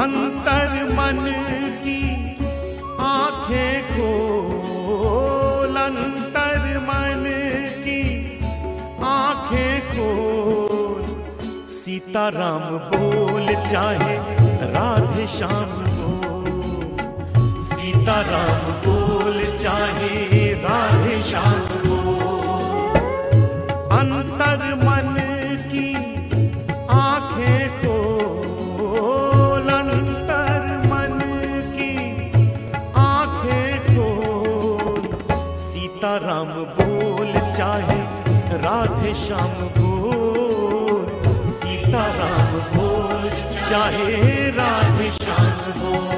अंतर मन की आंखें खोल, अंतर मन की आंखें खोल। सीताराम बोल चाहे राधे श्याम बोल, सीताराम बोल चाहे राधे श्याम बोल। अंतर मन की आंखें खोल, अंतर मन की आंखें खोल। सीताराम बोल चाहे राधे श्याम बोल, सीताराम बोल चाहे राधे श्याम बोल।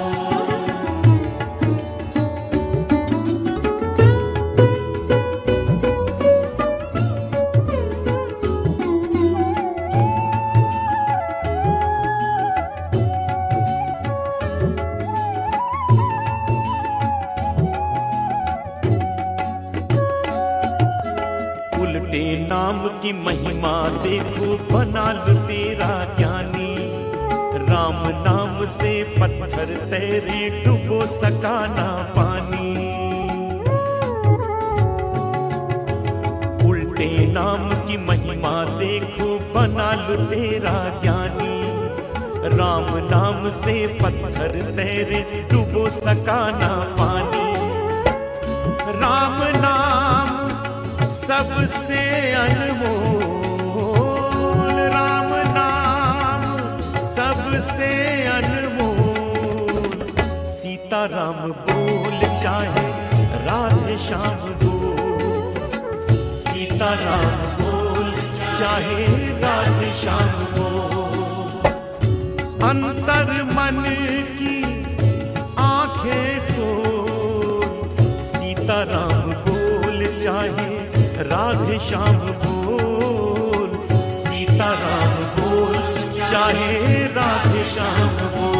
उल्टे नाम की महिमा देखो बना लो तेरा ज्ञानी। राम नाम से पत्थर तैरे डुबो सका ना पानी। उल्टे नाम की महिमा देखो बना लो तेरा ज्ञानी। राम नाम से पत्थर तैरे डुबो सका ना पानी। राम नाम सबसे अनमोल, राम नाम सबसे अनमोल। सीताराम बोल चाहे राधे श्याम बोल, सीताराम बोल चाहे राधे श्याम बोल। अंतर मन की आंखें खोल। सीताराम बोल चाहे राधे श्याम बोल, सीताराम बोल चाहे राधे श्याम बोल।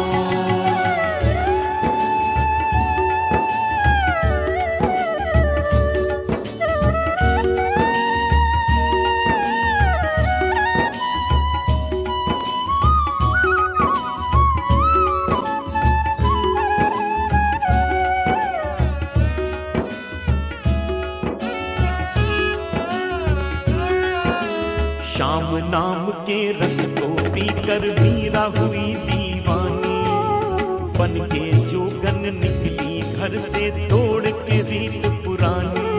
श्याम नाम के रस को पीकर मीरा हुई दीवानी। बन के जोगन निकली घर से तोड़ के रीत पुरानी।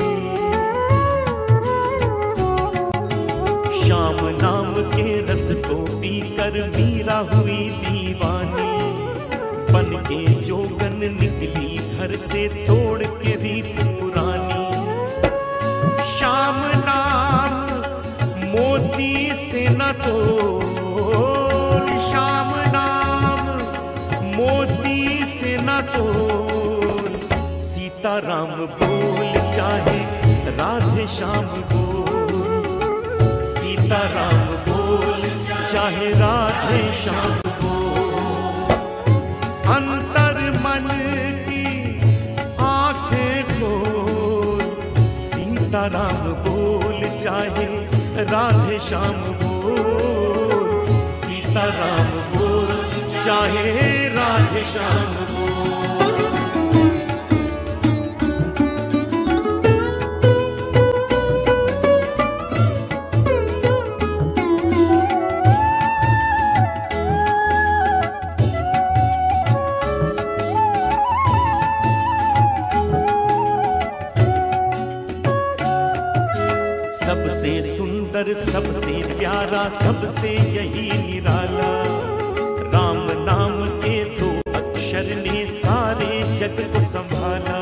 श्याम नाम के रस को पीकर मीरा हुई दीवानी। बन के जोगन निकली घर से तोड़ के रीत पुरानी। श्याम नाम मोती से न तोल, श्याम नाम मोती से न तोल। सीताराम बोल चाहे राधे श्याम बोल, सीताराम बोल चाहे राधे श्याम बोल। अंतर मन की आंखें खोल। सीताराम बोल चाहे राधे श्याम बोल, सीताराम बोल चाहे राधे श्याम बोल। सबसे सुंदर सबसे प्यारा सबसे यही निराला। राम नाम के दो अक्षर ने सारे जग को संभाला।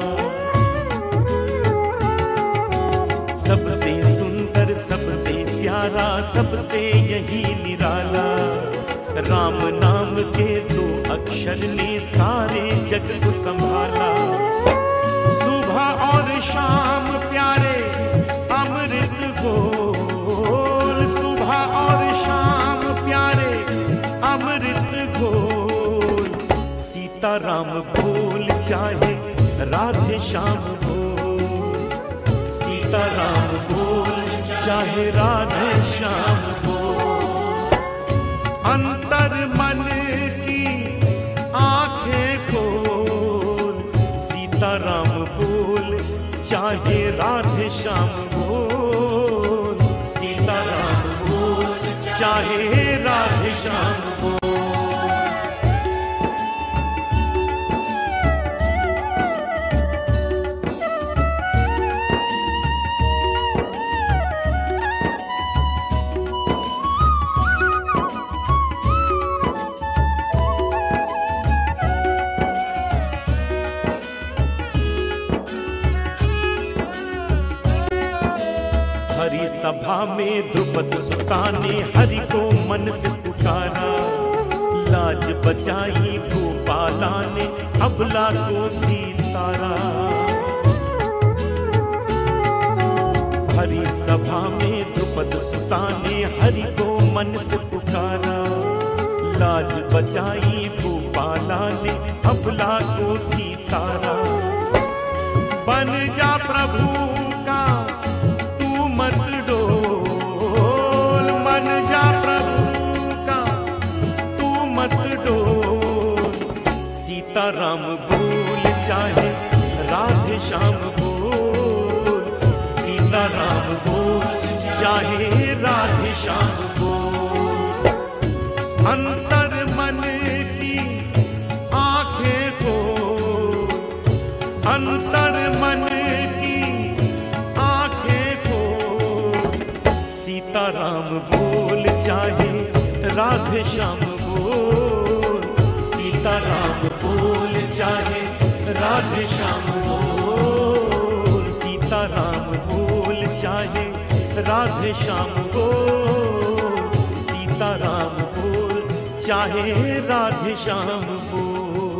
सबसे सुंदर सबसे प्यारा सबसे यही निराला। राम नाम के दो अक्षर ने सारे जग को संभाला। सुबह और शाम प्यारे अमृत घोल, सुबह और शाम प्यारे अमृत घोल। सीताराम बोल चाहे राधे श्याम बोल, सीताराम बोल चाहे राधे श्याम बोल। अंतर मन की श्याम बोल, सीताराम बोल, चाहे राधे श्याम बोल। हरि सभा में द्रुपद सुता ने हरि को मन से पुकारा, लाज बचाई भूपाला ने अबला को भी तारा। हरि सभा में द्रुपद सुता ने हरि को मन से पुकारा, लाज बचाई भूपाला ने अबला को भी तारा। बन जा प्रभु का मत डोल, मन जा प्रभु का तू मत डोल, सीताराम बोल, चाहे राधे श्याम बोल, सीताराम बोल, चाहे राधे श्याम बोल। अंतर मन की आंखें खोल, अंतर मन की सीताराम बोल, चाहे राधे श्याम बोल, सीताराम बोल, चाहे राधे श्याम बोल, सीताराम बोल, चाहे राधे श्याम बोल, सीताराम बोल, चाहे राधे श्याम बोल।